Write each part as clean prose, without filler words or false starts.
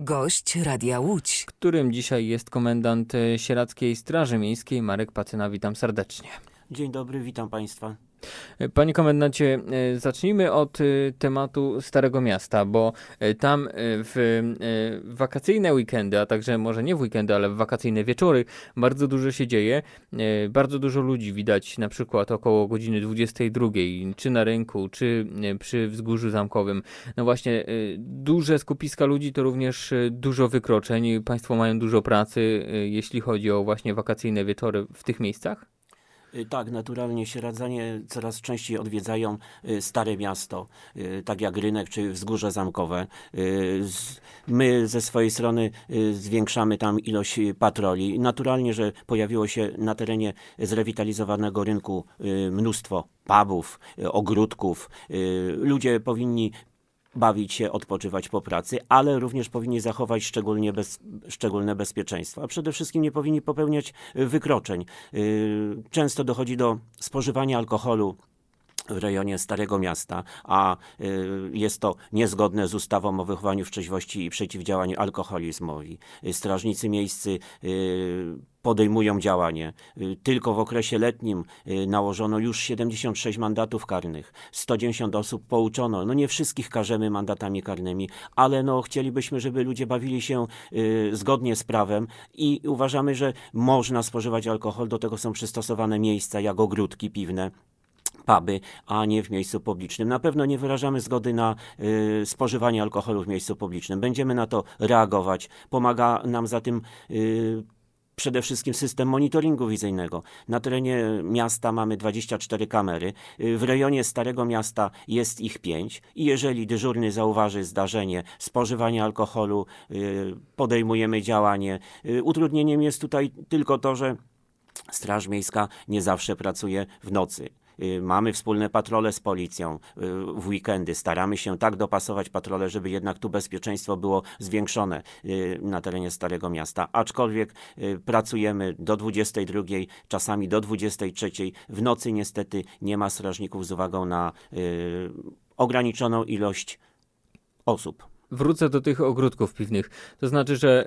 Gość Radia Łódź, którym dzisiaj jest komendant Sieradzkiej Straży Miejskiej Marek Pacyna. Witam serdecznie. Dzień dobry, witam Państwa. Panie komendancie, zacznijmy od tematu Starego Miasta, bo tam w wakacyjne weekendy, a także może nie w weekendy, ale w wakacyjne wieczory bardzo dużo się dzieje. Bardzo dużo ludzi widać na przykład około godziny 22, czy na rynku, czy przy Wzgórzu Zamkowym. No właśnie, duże skupiska ludzi to również dużo wykroczeń. Państwo mają dużo pracy, jeśli chodzi o właśnie wakacyjne wieczory w tych miejscach? Tak, naturalnie sieradzanie coraz częściej odwiedzają Stare Miasto, tak jak rynek czy Wzgórze Zamkowe. My ze swojej strony zwiększamy tam ilość patroli. Naturalnie, że pojawiło się na terenie zrewitalizowanego rynku mnóstwo pubów, ogródków. Ludzie powinni bawić się, odpoczywać po pracy, ale również powinni zachować szczególne bezpieczeństwo. A przede wszystkim nie powinni popełniać wykroczeń. Często dochodzi do spożywania alkoholu w rejonie Starego Miasta, a jest to niezgodne z ustawą o wychowaniu w trzeźwości i przeciwdziałaniu alkoholizmowi. Strażnicy miejscy podejmują działanie. Tylko w okresie letnim nałożono już 76 mandatów karnych. 110 osób pouczono. No nie wszystkich karzemy mandatami karnymi, ale chcielibyśmy, żeby ludzie bawili się zgodnie z prawem i uważamy, że można spożywać alkohol. Do tego są przystosowane miejsca jak ogródki piwne, puby, a nie w miejscu publicznym. Na pewno nie wyrażamy zgody na spożywanie alkoholu w miejscu publicznym. Będziemy na to reagować. Pomaga nam za tym przede wszystkim system monitoringu wizyjnego. Na terenie miasta mamy 24 kamery. W rejonie Starego Miasta jest ich 5 i jeżeli dyżurny zauważy zdarzenie spożywania alkoholu, podejmujemy działanie. Utrudnieniem jest tutaj tylko to, że Straż Miejska nie zawsze pracuje w nocy. Mamy wspólne patrole z policją w weekendy. Staramy się tak dopasować patrole, żeby jednak tu bezpieczeństwo było zwiększone na terenie Starego Miasta. Aczkolwiek pracujemy do 22, czasami do 23. W nocy niestety nie ma strażników z uwagą na ograniczoną ilość osób. Wrócę do tych ogródków piwnych. To znaczy, że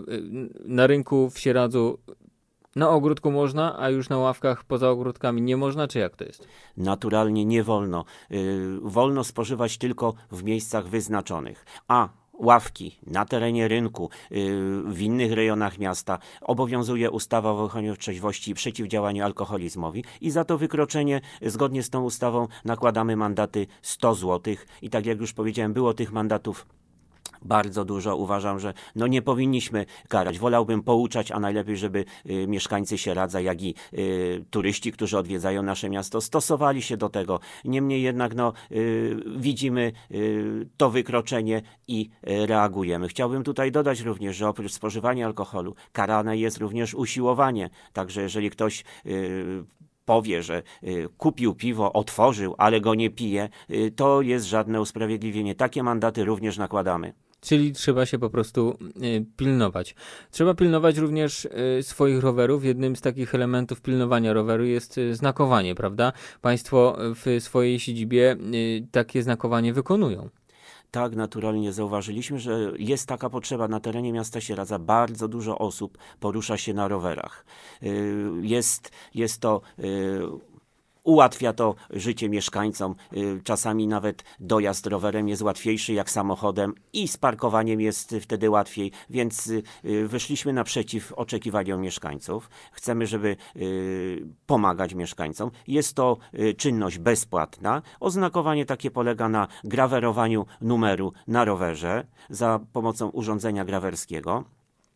na rynku w Sieradzu na ogródku można, a już na ławkach poza ogródkami nie można, czy jak to jest? Naturalnie nie wolno. Wolno spożywać tylko w miejscach wyznaczonych. A ławki na terenie rynku, w innych rejonach miasta obowiązuje ustawa o wychowaniu w trzeźwości i przeciwdziałaniu alkoholizmowi i za to wykroczenie zgodnie z tą ustawą nakładamy mandaty 100 zł. I tak jak już powiedziałem, było tych mandatów bardzo dużo. Uważam, że nie powinniśmy karać. Wolałbym pouczać, a najlepiej, żeby mieszkańcy Sieradza, jak i turyści, którzy odwiedzają nasze miasto, stosowali się do tego. Niemniej jednak widzimy to wykroczenie i reagujemy. Chciałbym tutaj dodać również, że oprócz spożywania alkoholu karane jest również usiłowanie. Także jeżeli ktoś powie, że kupił piwo, otworzył, ale go nie pije, to jest żadne usprawiedliwienie. Takie mandaty również nakładamy. Czyli trzeba się po prostu pilnować. Trzeba pilnować również swoich rowerów. Jednym z takich elementów pilnowania roweru jest znakowanie, prawda? Państwo w swojej siedzibie takie znakowanie wykonują. Tak, naturalnie zauważyliśmy, że jest taka potrzeba na terenie miasta Sieradza. Bardzo dużo osób porusza się na rowerach. Jest to ułatwia to życie mieszkańcom. Czasami nawet dojazd rowerem jest łatwiejszy jak samochodem i z parkowaniem jest wtedy łatwiej, więc wyszliśmy naprzeciw oczekiwaniom mieszkańców. Chcemy, żeby pomagać mieszkańcom. Jest to czynność bezpłatna. Oznakowanie takie polega na grawerowaniu numeru na rowerze za pomocą urządzenia grawerskiego.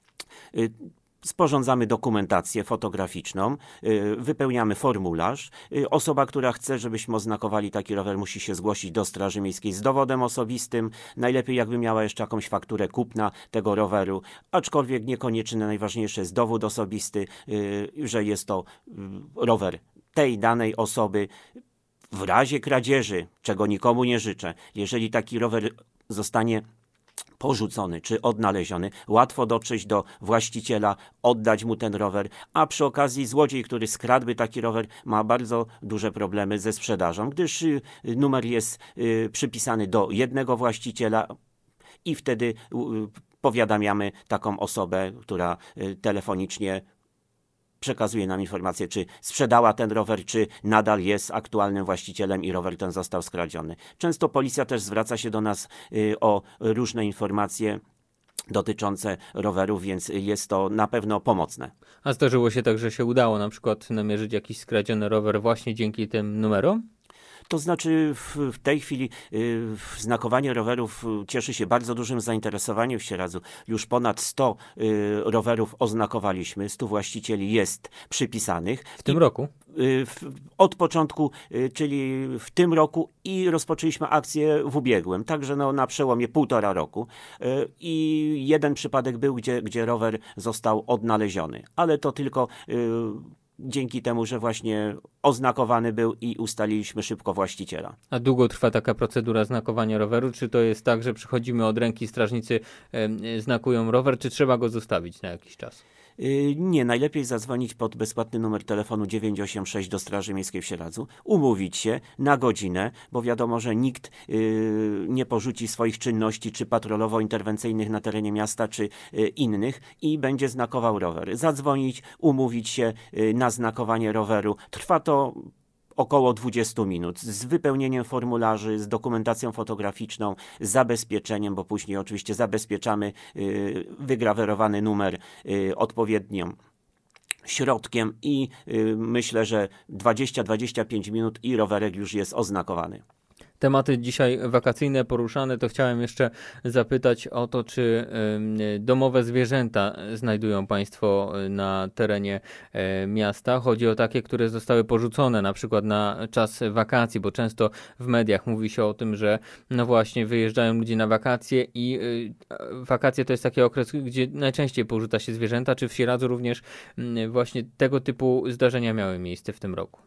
Sporządzamy dokumentację fotograficzną, wypełniamy formularz. Osoba, która chce, żebyśmy oznakowali taki rower, musi się zgłosić do Straży Miejskiej z dowodem osobistym. Najlepiej jakby miała jeszcze jakąś fakturę kupna tego roweru, aczkolwiek niekoniecznie najważniejszy jest dowód osobisty, że jest to rower tej danej osoby. W razie kradzieży, czego nikomu nie życzę, jeżeli taki rower zostanie porzucony czy odnaleziony, łatwo dotrzeć do właściciela, oddać mu ten rower, a przy okazji złodziej, który skradłby taki rower, ma bardzo duże problemy ze sprzedażą, gdyż numer jest przypisany do jednego właściciela i wtedy powiadamiamy taką osobę, która telefonicznie przekazuje nam informację, czy sprzedała ten rower, czy nadal jest aktualnym właścicielem i rower ten został skradziony. Często policja też zwraca się do nas o różne informacje dotyczące rowerów, więc jest to na pewno pomocne. A zdarzyło się tak, że się udało na przykład namierzyć jakiś skradziony rower właśnie dzięki tym numerom? To znaczy w tej chwili znakowanie rowerów cieszy się bardzo dużym zainteresowaniem w Sieradzu. Już ponad 100 rowerów oznakowaliśmy, 100 właścicieli jest przypisanych. W tym roku? Od początku, czyli w tym roku i rozpoczęliśmy akcję w ubiegłym, także na przełomie 1,5 roku i jeden przypadek był, gdzie rower został odnaleziony, ale to tylko dzięki temu, że właśnie oznakowany był i ustaliliśmy szybko właściciela. A długo trwa taka procedura znakowania roweru? Czy to jest tak, że przychodzimy od ręki, strażnicy znakują rower, czy trzeba go zostawić na jakiś czas? Nie, najlepiej zadzwonić pod bezpłatny numer telefonu 986 do Straży Miejskiej w Sieradzu, umówić się na godzinę, bo wiadomo, że nikt nie porzuci swoich czynności, czy patrolowo-interwencyjnych na terenie miasta, czy innych i będzie znakował rower. Zadzwonić, umówić się na znakowanie roweru. Trwa to około 20 minut z wypełnieniem formularzy, z dokumentacją fotograficzną, z zabezpieczeniem, bo później oczywiście zabezpieczamy wygrawerowany numer odpowiednim środkiem i myślę, że 20-25 minut i rowerek już jest oznakowany. Tematy dzisiaj wakacyjne poruszane, to chciałem jeszcze zapytać o to, czy domowe zwierzęta znajdują Państwo na terenie miasta. Chodzi o takie, które zostały porzucone na przykład na czas wakacji, bo często w mediach mówi się o tym, że no właśnie wyjeżdżają ludzie na wakacje i wakacje to jest taki okres, gdzie najczęściej porzuca się zwierzęta. Czy w Sieradzu również właśnie tego typu zdarzenia miały miejsce w tym roku?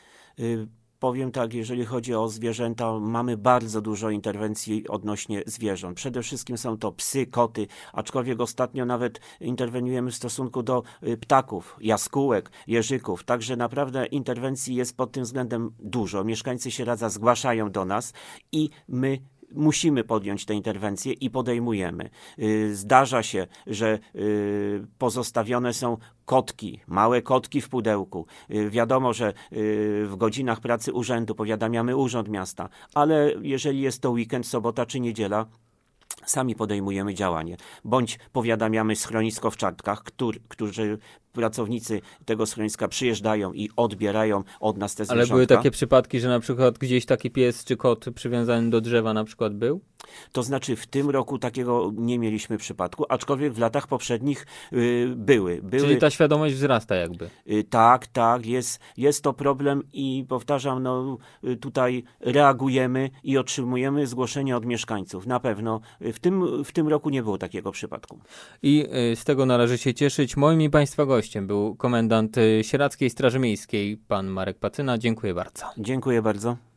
Powiem tak, jeżeli chodzi o zwierzęta, mamy bardzo dużo interwencji odnośnie zwierząt. Przede wszystkim są to psy, koty, aczkolwiek ostatnio nawet interweniujemy w stosunku do ptaków, jaskółek, jeżyków. Także naprawdę interwencji jest pod tym względem dużo. Mieszkańcy Sieradza zgłaszają do nas i my musimy podjąć te interwencje i podejmujemy. Zdarza się, że pozostawione są kotki, małe kotki w pudełku. Wiadomo, że w godzinach pracy urzędu powiadamiamy urząd miasta, ale jeżeli jest to weekend, sobota czy niedziela, sami podejmujemy działanie. Bądź powiadamiamy schronisko w Czartkach, którzy pracownicy tego schroniska przyjeżdżają i odbierają od nas te zwierzątka. Ale były takie przypadki, że na przykład gdzieś taki pies czy kot przywiązany do drzewa na przykład był? To znaczy w tym roku takiego nie mieliśmy przypadku, aczkolwiek w latach poprzednich były. Czyli ta świadomość wzrasta jakby. Tak, jest to problem i powtarzam, tutaj reagujemy i otrzymujemy zgłoszenia od mieszkańców. Na pewno w tym roku nie było takiego przypadku. I z tego należy się cieszyć. Moim i Państwa gościem był komendant Sieradzkiej Straży Miejskiej, pan Marek Pacyna. Dziękuję bardzo. Dziękuję bardzo.